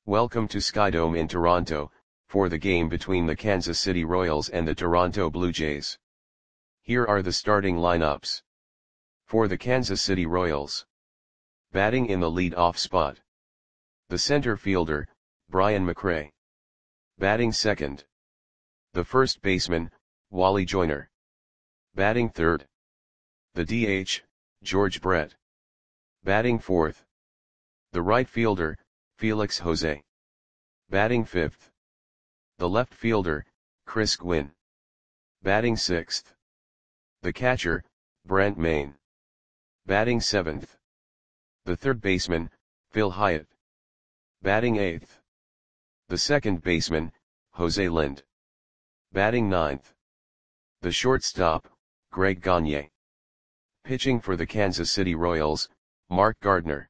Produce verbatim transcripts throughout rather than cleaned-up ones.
Welcome to Skydome in Toronto, for the game between the Kansas City Royals and the Toronto Blue Jays. Here are the starting lineups. For the Kansas City Royals. Batting in the lead-off spot. The center fielder, Brian McRae. Batting second. The first baseman, Wally Joyner. Batting third. The D H, George Brett. Batting fourth. The right fielder, Felix Jose. Batting fifth. The left fielder, Chris Gwynn. Batting sixth. The catcher, Brent Mayne. Batting seventh. The third baseman, Phil Hyatt. Batting eighth. The second baseman, Jose Lind. Batting ninth. The shortstop, Greg Gagne. Pitching for the Kansas City Royals, Mark Gardner.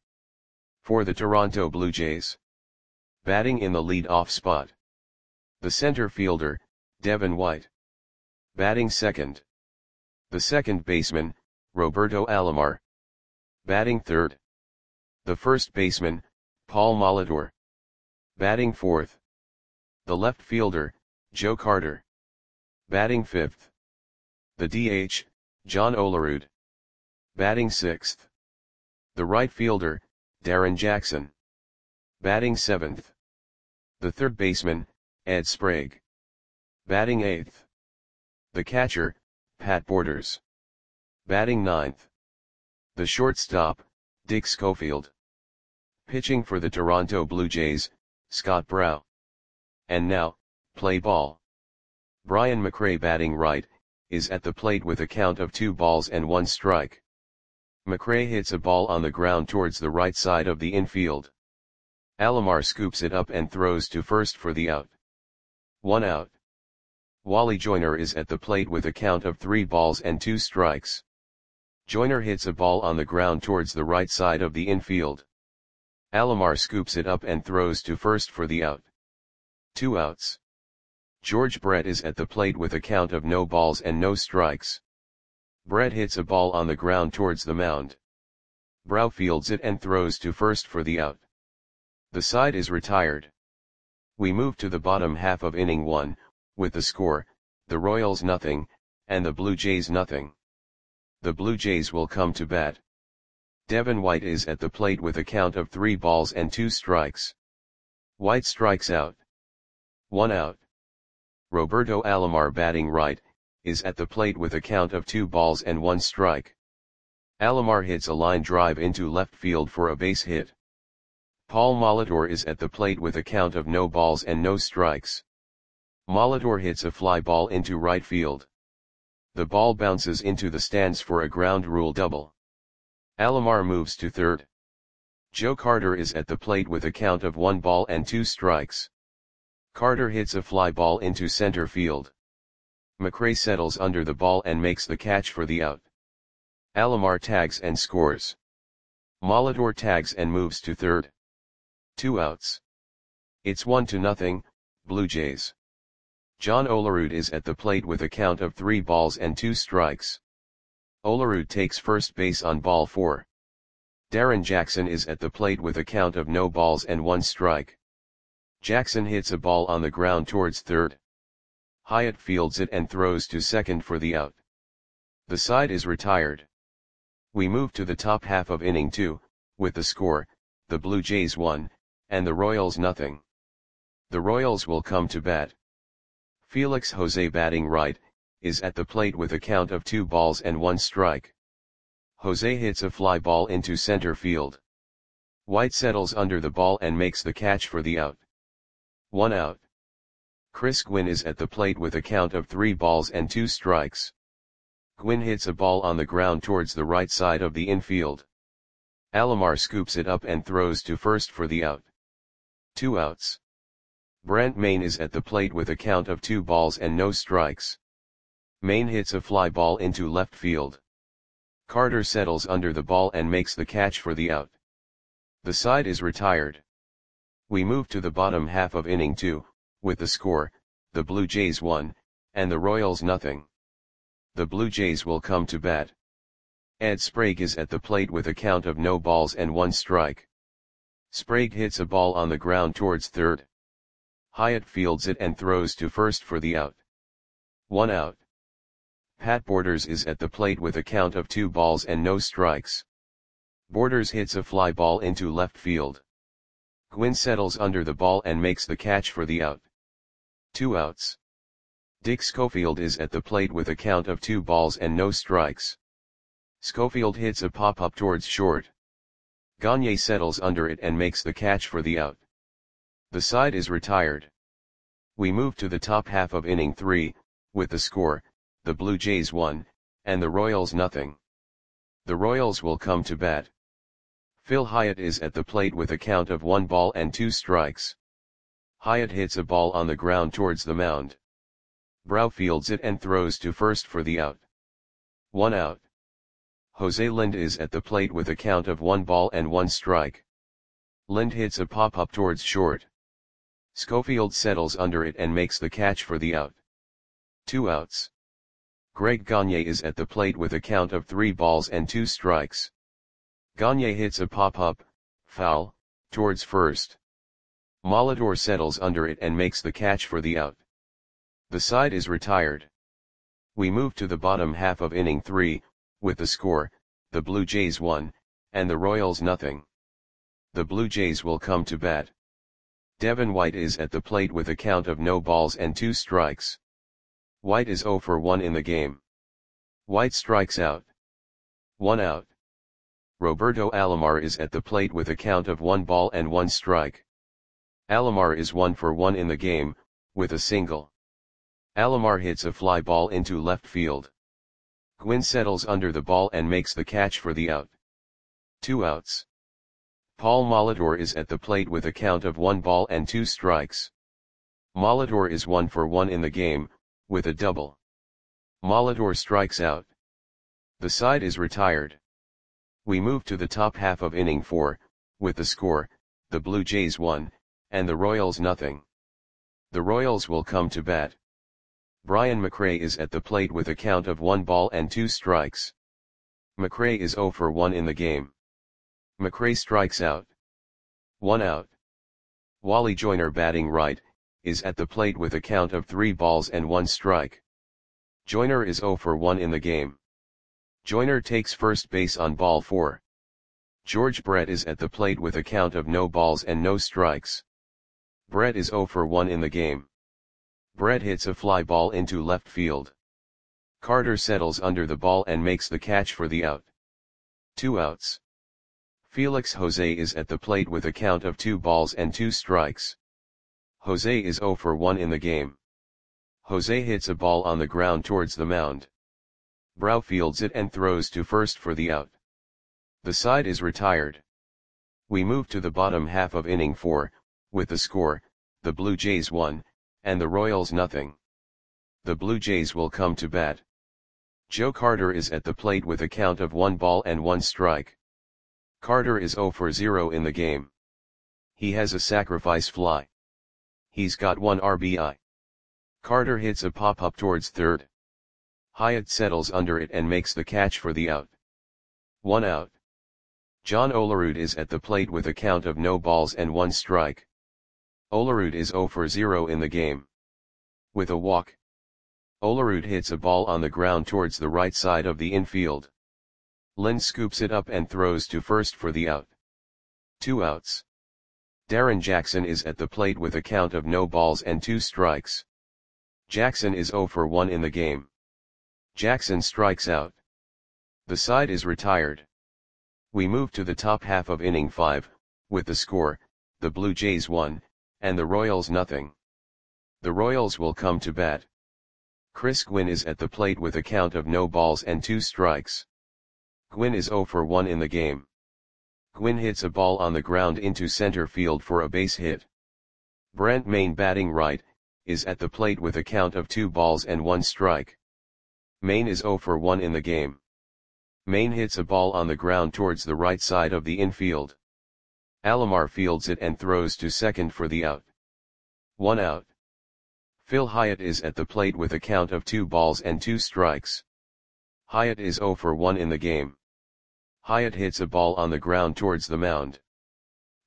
For the Toronto Blue Jays. Batting in the lead-off spot. The center fielder, Devin White. Batting second. The second baseman, Roberto Alomar. Batting third. The first baseman, Paul Molitor. Batting fourth. The left fielder, Joe Carter. Batting fifth. The D H, John Olerud. Batting sixth. The right fielder, Darren Jackson. Batting seventh. The third baseman, Ed Sprague. Batting eighth. The catcher, Pat Borders. Batting ninth. The shortstop, Dick Schofield. Pitching for the Toronto Blue Jays, Scott Brow. And now, play ball. Brian McRae batting right, is at the plate with a count of two balls and one strike. McRae hits a ball on the ground towards the right side of the infield. Alomar scoops it up and throws to first for the out. One out. Wally Joyner is at the plate with a count of three balls and two strikes. Joyner hits a ball on the ground towards the right side of the infield. Alomar scoops it up and throws to first for the out. Two outs. George Brett is at the plate with a count of no balls and no strikes. Brett hits a ball on the ground towards the mound. Brow fields it and throws to first for the out. The side is retired. We move to the bottom half of inning one, with the score, the Royals nothing, and the Blue Jays nothing. The Blue Jays will come to bat. Devin White is at the plate with a count of three balls and two strikes. White strikes out. One out. Roberto Alomar batting right, is at the plate with a count of two balls and one strike. Alomar hits a line drive into left field for a base hit. Paul Molitor is at the plate with a count of no balls and no strikes. Molitor hits a fly ball into right field. The ball bounces into the stands for a ground rule double. Alomar moves to third. Joe Carter is at the plate with a count of one ball and two strikes. Carter hits a fly ball into center field. McRae settles under the ball and makes the catch for the out. Alomar tags and scores. Molitor tags and moves to third. Two outs. It's one to nothing, Blue Jays. John Olerud is at the plate with a count of three balls and two strikes. Olerud takes first base on ball four. Darren Jackson is at the plate with a count of no balls and one strike. Jackson hits a ball on the ground towards third. Hyatt fields it and throws to second for the out. The side is retired. We move to the top half of inning two, with the score, the Blue Jays one, and the Royals nothing. The Royals will come to bat. Felix Jose batting right, is at the plate with a count of two balls and one strike. Jose hits a fly ball into center field. White settles under the ball and makes the catch for the out. One out. Chris Gwynn is at the plate with a count of three balls and two strikes. Gwynn hits a ball on the ground towards the right side of the infield. Alomar scoops it up and throws to first for the out. Two outs. Brent Mayne is at the plate with a count of two balls and no strikes. Mayne hits a fly ball into left field. Carter settles under the ball and makes the catch for the out. The side is retired. We move to the bottom half of inning two, with the score, the Blue Jays one, and the Royals nothing. The Blue Jays will come to bat. Ed Sprague is at the plate with a count of no balls and one strike. Sprague hits a ball on the ground towards third. Hyatt fields it and throws to first for the out. One out. Pat Borders is at the plate with a count of two balls and no strikes. Borders hits a fly ball into left field. Gwynn settles under the ball and makes the catch for the out. Two outs. Dick Schofield is at the plate with a count of two balls and no strikes. Schofield hits a pop-up towards short. Gagne settles under it and makes the catch for the out. The side is retired. We move to the top half of inning three, with the score, the Blue Jays one, and the Royals nothing. The Royals will come to bat. Phil Hyatt is at the plate with a count of one ball and two strikes. Hyatt hits a ball on the ground towards the mound. Brow fields it and throws to first for the out. One out. Jose Lind is at the plate with a count of one ball and one strike. Lind hits a pop-up towards short. Schofield settles under it and makes the catch for the out. Two outs. Greg Gagne is at the plate with a count of three balls and two strikes. Gagne hits a pop-up, foul, towards first. Molitor settles under it and makes the catch for the out. The side is retired. We move to the bottom half of inning three, with the score, the Blue Jays one, and the Royals nothing. The Blue Jays will come to bat. Devin White is at the plate with a count of no balls and two strikes. White is oh for one in the game. White strikes out. One out. Roberto Alomar is at the plate with a count of one ball and one strike. Alomar is one for one in the game, with a single. Alomar hits a fly ball into left field. Gwynn settles under the ball and makes the catch for the out. Two outs. Paul Molitor is at the plate with a count of one ball and two strikes. Molitor is one for one in the game, with a double. Molitor strikes out. The side is retired. We move to the top half of inning four, with the score, the Blue Jays one, and the Royals nothing. The Royals will come to bat. Brian McRae is at the plate with a count of one ball and two strikes. McRae is oh for one in the game. McRae strikes out. One out. Wally Joyner, batting right, is at the plate with a count of three balls and one strike. Joyner is oh for one in the game. Joyner takes first base on ball four. George Brett is at the plate with a count of no balls and no strikes. Brett is oh for one in the game. Brett hits a fly ball into left field. Carter settles under the ball and makes the catch for the out. Two outs. Felix Jose is at the plate with a count of two balls and two strikes. Jose is oh for one in the game. Jose hits a ball on the ground towards the mound. Brow fields it and throws to first for the out. The side is retired. We move to the bottom half of inning four, with the score, the Blue Jays one, and the Royals nothing. The Blue Jays will come to bat. Joe Carter is at the plate with a count of one ball and one strike. Carter is oh for zero in the game. He has a sacrifice fly. He's got one R B I. Carter hits a pop-up towards third. Hyatt settles under it and makes the catch for the out. One out. John Olerud is at the plate with a count of no balls and one strike. Olerud is oh for zero in the game. With a walk. Olerud hits a ball on the ground towards the right side of the infield. Lind scoops it up and throws to first for the out. Two outs. Darren Jackson is at the plate with a count of no balls and two strikes. Jackson is oh for one in the game. Jackson strikes out. The side is retired. We move to the top half of inning five, with the score, the Blue Jays one, and the Royals nothing. The Royals will come to bat. Chris Gwynn is at the plate with a count of no balls and two strikes. Gwynn is oh for one in the game. Gwynn hits a ball on the ground into center field for a base hit. Brent Maine, batting right, is at the plate with a count of two balls and one strike. Maine is oh for one in the game. Maine hits a ball on the ground towards the right side of the infield. Alomar fields it and throws to second for the out. One out. Phil Hyatt is at the plate with a count of two balls and two strikes. Hyatt is oh for one in the game. Hyatt hits a ball on the ground towards the mound.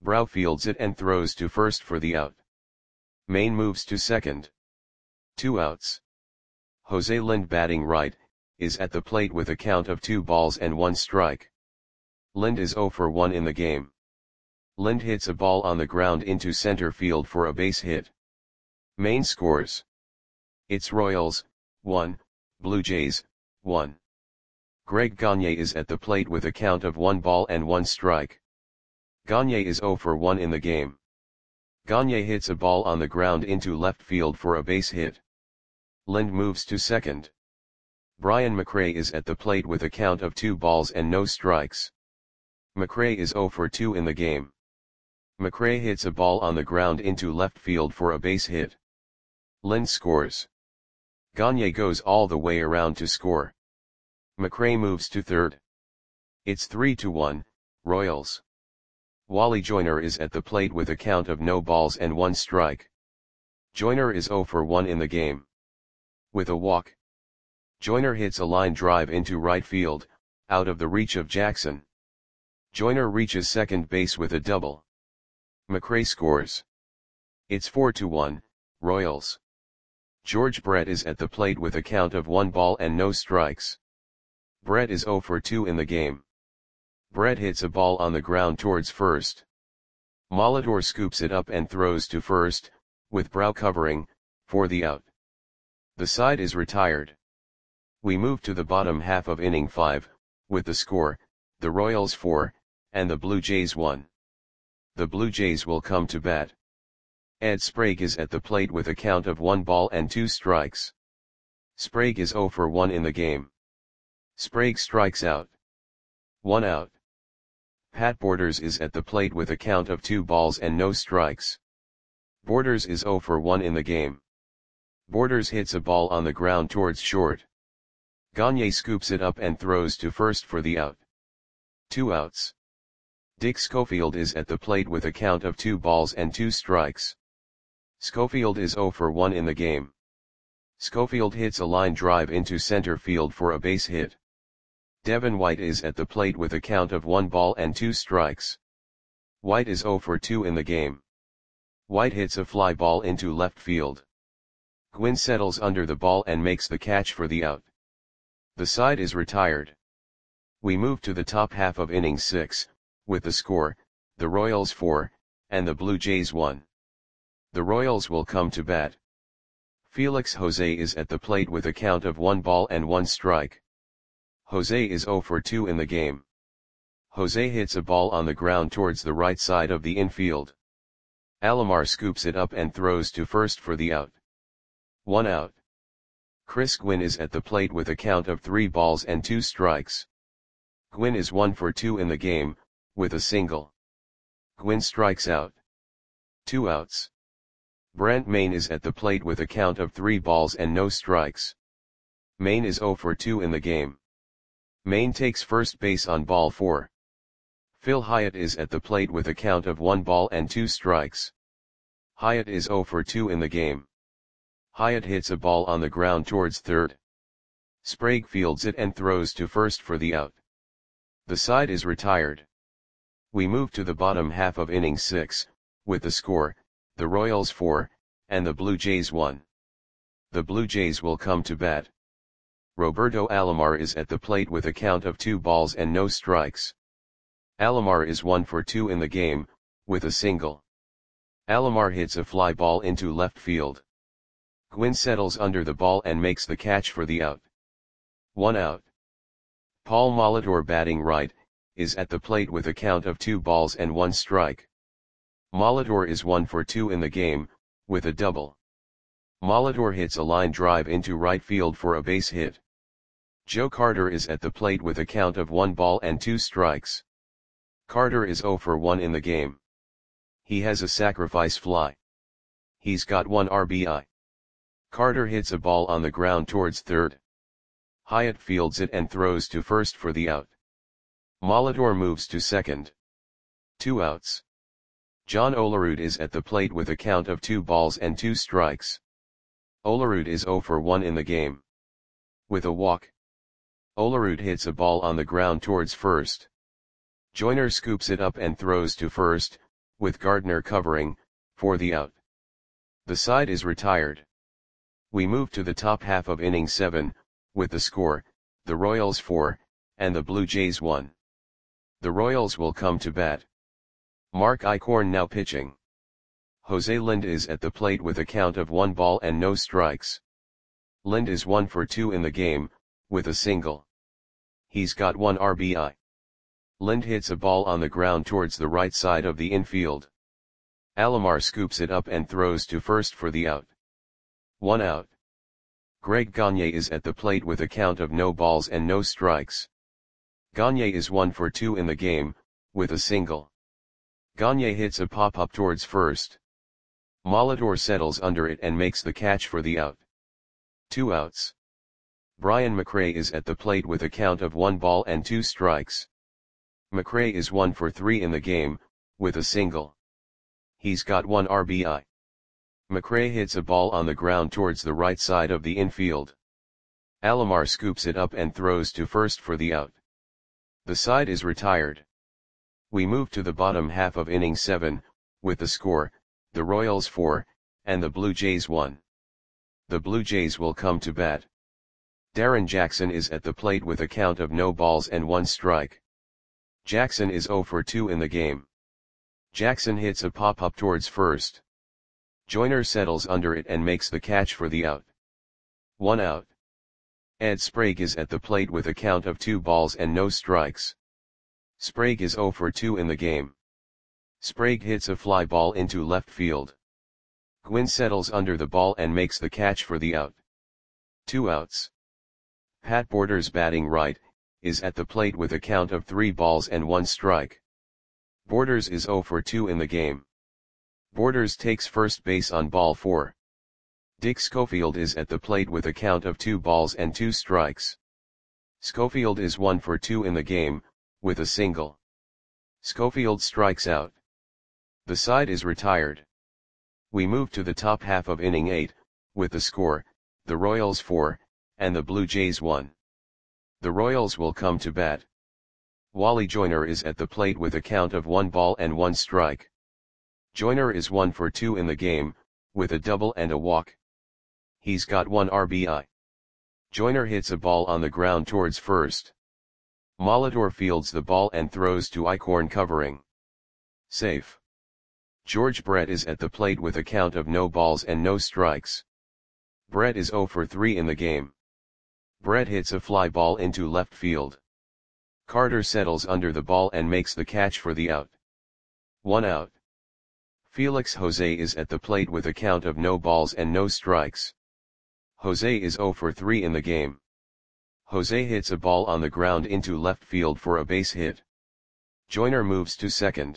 Brow fields it and throws to first for the out. Main moves to second. Two outs. Jose Lind batting right, is at the plate with a count of two balls and one strike. Lind is oh for one in the game. Lind hits a ball on the ground into center field for a base hit. Main scores. It's Royals, one, Blue Jays, one. Greg Gagne is at the plate with a count of one ball and one strike. Gagne is oh for one in the game. Gagne hits a ball on the ground into left field for a base hit. Lind moves to second. Brian McRae is at the plate with a count of two balls and no strikes. McRae is oh for two in the game. McRae hits a ball on the ground into left field for a base hit. Lind scores. Gagne goes all the way around to score. McRae moves to third. It's three to one, Royals. Wally Joyner is at the plate with a count of no balls and one strike. Joyner is oh for one in the game. With a walk. Joyner hits a line drive into right field, out of the reach of Jackson. Joyner reaches second base with a double. McRae scores. It's four to one, Royals. George Brett is at the plate with a count of one ball and no strikes. Brett is oh for two in the game. Brett hits a ball on the ground towards first. Molitor scoops it up and throws to first, with Brow covering, for the out. The side is retired. We move to the bottom half of inning five, with the score, the Royals four, and the Blue Jays one. The Blue Jays will come to bat. Ed Sprague is at the plate with a count of one ball and two strikes. Sprague is oh for one in the game. Sprague strikes out. One out. Pat Borders is at the plate with a count of two balls and no strikes. Borders is oh for one in the game. Borders hits a ball on the ground towards short. Gagne scoops it up and throws to first for the out. Two outs. Dick Schofield is at the plate with a count of two balls and two strikes. Schofield is oh for one in the game. Schofield hits a line drive into center field for a base hit. Devin White is at the plate with a count of one ball and two strikes. White is oh for two in the game. White hits a fly ball into left field. Gwynn settles under the ball and makes the catch for the out. The side is retired. We move to the top half of inning six, with the score, the Royals four, and the Blue Jays one. The Royals will come to bat. Felix Jose is at the plate with a count of one ball and one strike. Jose is oh for two in the game. Jose hits a ball on the ground towards the right side of the infield. Alomar scoops it up and throws to first for the out. One out. Chris Gwynn is at the plate with a count of three balls and two strikes. Gwynn is one for two in the game, with a single. Gwynn strikes out. Two outs. Brent Maine is at the plate with a count of three balls and no strikes. Maine is oh for two in the game. Maine takes first base on ball four. Phil Hyatt is at the plate with a count of one ball and two strikes. Hyatt is oh for two in the game. Hyatt hits a ball on the ground towards third. Sprague fields it and throws to first for the out. The side is retired. We move to the bottom half of inning six, with the score, the Royals four, and the Blue Jays one. The Blue Jays will come to bat. Roberto Alomar is at the plate with a count of two balls and no strikes. Alomar is one for two in the game, with a single. Alomar hits a fly ball into left field. Gwynn settles under the ball and makes the catch for the out. One out. Paul Molitor batting right, is at the plate with a count of two balls and one strike. Molitor is one for two in the game, with a double. Molitor hits a line drive into right field for a base hit. Joe Carter is at the plate with a count of one ball and two strikes. Carter is oh for one in the game. He has a sacrifice fly. He's got one R B I. Carter hits a ball on the ground towards third. Hyatt fields it and throws to first for the out. Molitor moves to second. Two outs. John Olerud is at the plate with a count of two balls and two strikes. Olerud is oh for one in the game. With a walk. Olerud hits a ball on the ground towards first. Joyner scoops it up and throws to first, with Gardner covering, for the out. The side is retired. We move to the top half of inning seven, with the score, the Royals four, and the Blue Jays one. The Royals will come to bat. Mark Eichhorn now pitching. Jose Lind is at the plate with a count of one ball and no strikes. Lind is one for two in the game, with a single. He's got one R B I. Lind hits a ball on the ground towards the right side of the infield. Alomar scoops it up and throws to first for the out. One out. Greg Gagne is at the plate with a count of no balls and no strikes. Gagne is one for two in the game, with a single. Gagne hits a pop-up towards first. Molitor settles under it and makes the catch for the out. Two outs. Brian McRae is at the plate with a count of one ball and two strikes. McRae is one for three in the game, with a single. He's got one R B I. McRae hits a ball on the ground towards the right side of the infield. Alomar scoops it up and throws to first for the out. The side is retired. We move to the bottom half of inning seven, with the score, the Royals four, and the Blue Jays one. The Blue Jays will come to bat. Darren Jackson is at the plate with a count of no balls and one strike. Jackson is zero for two in the game. Jackson hits a pop-up towards first. Joyner settles under it and makes the catch for the out. One out. Ed Sprague is at the plate with a count of two balls and no strikes. Sprague is zero for two in the game. Sprague hits a fly ball into left field. Gwynn settles under the ball and makes the catch for the out. Two outs. Pat Borders, batting right, is at the plate with a count of three balls and one strike. Borders is zero for two in the game. Borders takes first base on ball four. Dick Schofield is at the plate with a count of two balls and two strikes. Schofield is one for two in the game, with a single. Schofield strikes out. The side is retired. We move to the top half of inning eight, with the score, the Royals four, and the Blue Jays one. The Royals will come to bat. Wally Joyner is at the plate with a count of one ball and one strike. Joyner is one for two in the game, with a double and a walk. He's got one R B I. Joyner hits a ball on the ground towards first. Molitor fields the ball and throws to Eichhorn covering. Safe. George Brett is at the plate with a count of no balls and no strikes. Brett is zero for three in the game. Brett hits a fly ball into left field. Carter settles under the ball and makes the catch for the out. One out. Felix Jose is at the plate with a count of no balls and no strikes. Jose is zero for three in the game. Jose hits a ball on the ground into left field for a base hit. Joyner moves to second.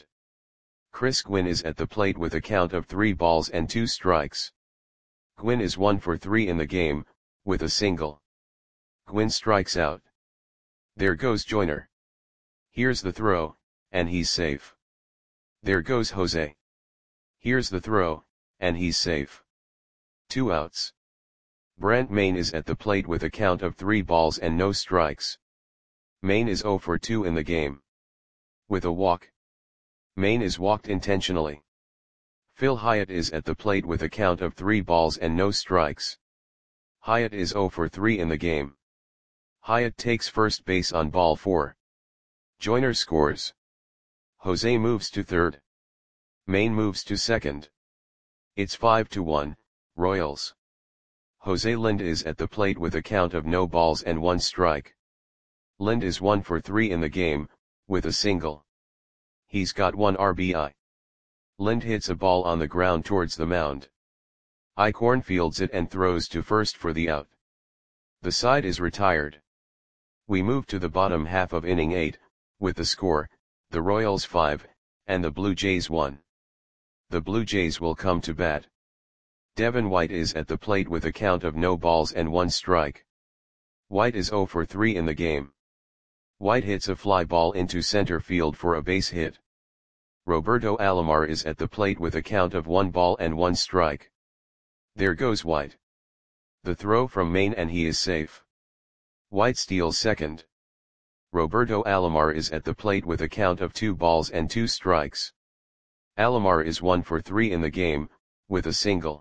Chris Gwynn is at the plate with a count of three balls and two strikes. Gwynn is one for three in the game, with a single. Gwynn strikes out. There goes Joyner. Here's the throw, and he's safe. There goes Jose. Here's the throw, and he's safe. Two outs. Brent Maine is at the plate with a count of three balls and no strikes. Maine is zero for two in the game. With a walk. Maine is walked intentionally. Phil Hyatt is at the plate with a count of three balls and no strikes. Hyatt is zero for three in the game. Hyatt takes first base on ball four. Joyner scores. Jose moves to third. Maine moves to second. It's five to one, Royals. Jose Lind is at the plate with a count of no balls and one strike. Lind is one for three in the game, with a single. He's got one R B I. Lind hits a ball on the ground towards the mound. Eichhorn fields it and throws to first for the out. The side is retired. We move to the bottom half of inning eight, with the score, the Royals five, and the Blue Jays one. The Blue Jays will come to bat. Devin White is at the plate with a count of no balls and one strike. White is zero for three in the game. White hits a fly ball into center field for a base hit. Roberto Alomar is at the plate with a count of one ball and one strike. There goes White. The throw from Maine and he is safe. White steals second. Roberto Alomar is at the plate with a count of two balls and two strikes. Alomar is one for three in the game, with a single.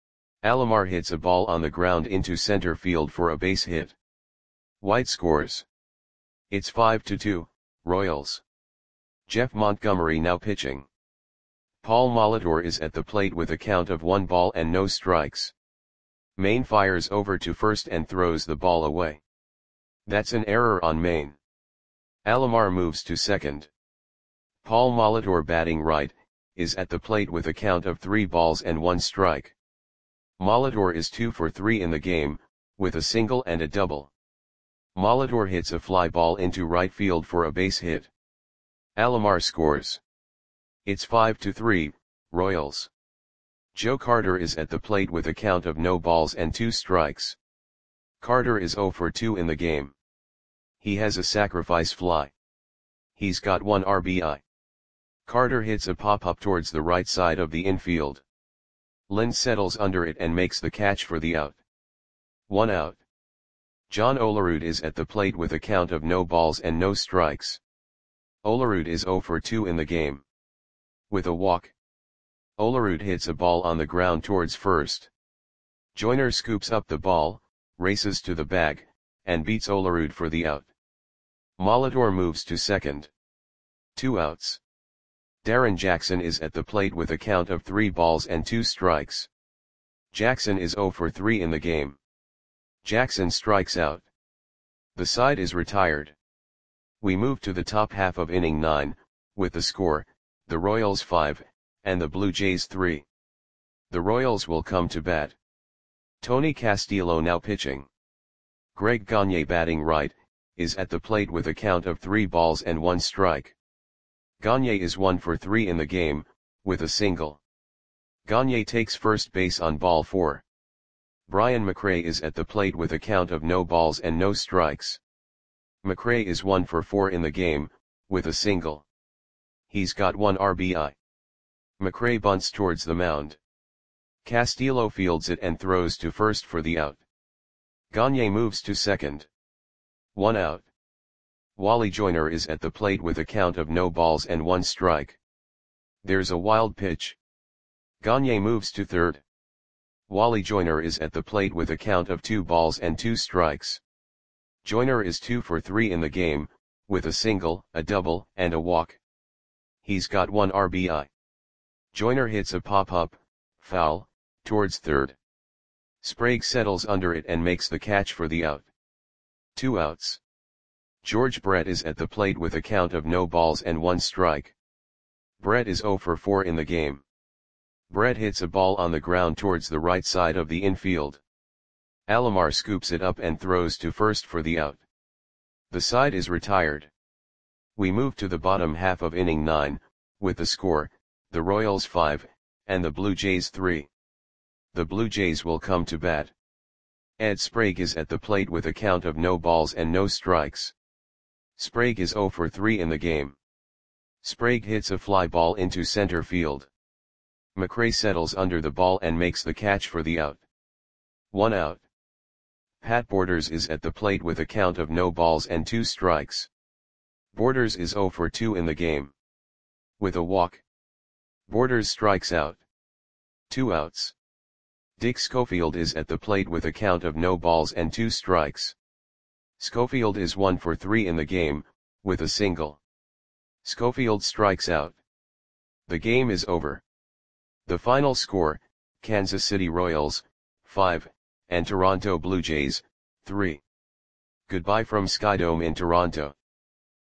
Alomar hits a ball on the ground into center field for a base hit. White scores. It's five to two, Royals. Jeff Montgomery now pitching. Paul Molitor is at the plate with a count of one ball and no strikes. Maine fires over to first and throws the ball away. That's an error on Maine. Alomar moves to second. Paul Molitor, batting right, is at the plate with a count of three balls and one strike. Molitor is two for three in the game, with a single and a double. Molitor hits a fly ball into right field for a base hit. Alomar scores. It's five to three, Royals. Joe Carter is at the plate with a count of no balls and two strikes. Carter is zero for two in the game. He has a sacrifice fly. He's got one R B I. Carter hits a pop-up towards the right side of the infield. Lind settles under it and makes the catch for the out. One out. John Olerud is at the plate with a count of no balls and no strikes. Olerud is zero for two in the game. With a walk. Olerud hits a ball on the ground towards first. Joyner scoops up the ball, races to the bag, and beats Olerud for the out. Molitor moves to second. Two outs. Darren Jackson is at the plate with a count of three balls and two strikes. Jackson is zero for three in the game. Jackson strikes out. The side is retired. We move to the top half of inning nine, with the score, the Royals five, and the Blue Jays three. The Royals will come to bat. Tony Castillo now pitching. Greg Gagne, batting right, is at the plate with a count of three balls and one strike. Gagne is one for three in the game, with a single. Gagne takes first base on ball four. Brian McRae is at the plate with a count of no balls and no strikes. McRae is one for four in the game, with a single. He's got one R B I. McRae bunts towards the mound. Castillo fields it and throws to first for the out. Gagne moves to second. One out. Wally Joyner is at the plate with a count of no balls and one strike. There's a wild pitch. Gagne moves to third. Wally Joyner is at the plate with a count of two balls and two strikes. Joyner is two for three in the game, with a single, a double, and a walk. He's got one R B I. Joyner hits a pop-up, foul, towards third. Sprague settles under it and makes the catch for the out. Two outs. George Brett is at the plate with a count of no balls and one strike. Brett is zero for four in the game. Brett hits a ball on the ground towards the right side of the infield. Alomar scoops it up and throws to first for the out. The side is retired. We move to the bottom half of inning nine, with the score, the Royals five, and the Blue Jays three. The Blue Jays will come to bat. Ed Sprague is at the plate with a count of no balls and no strikes. Sprague is zero for three in the game. Sprague hits a fly ball into center field. McRae settles under the ball and makes the catch for the out. One out. Pat Borders is at the plate with a count of no balls and two strikes. Borders is zero for two in the game. With a walk. Borders strikes out. Two outs. Dick Schofield is at the plate with a count of no balls and two strikes. Schofield is one for three in the game, with a single. Schofield strikes out. The game is over. The final score, Kansas City Royals, five, and Toronto Blue Jays, three. Goodbye from Skydome in Toronto.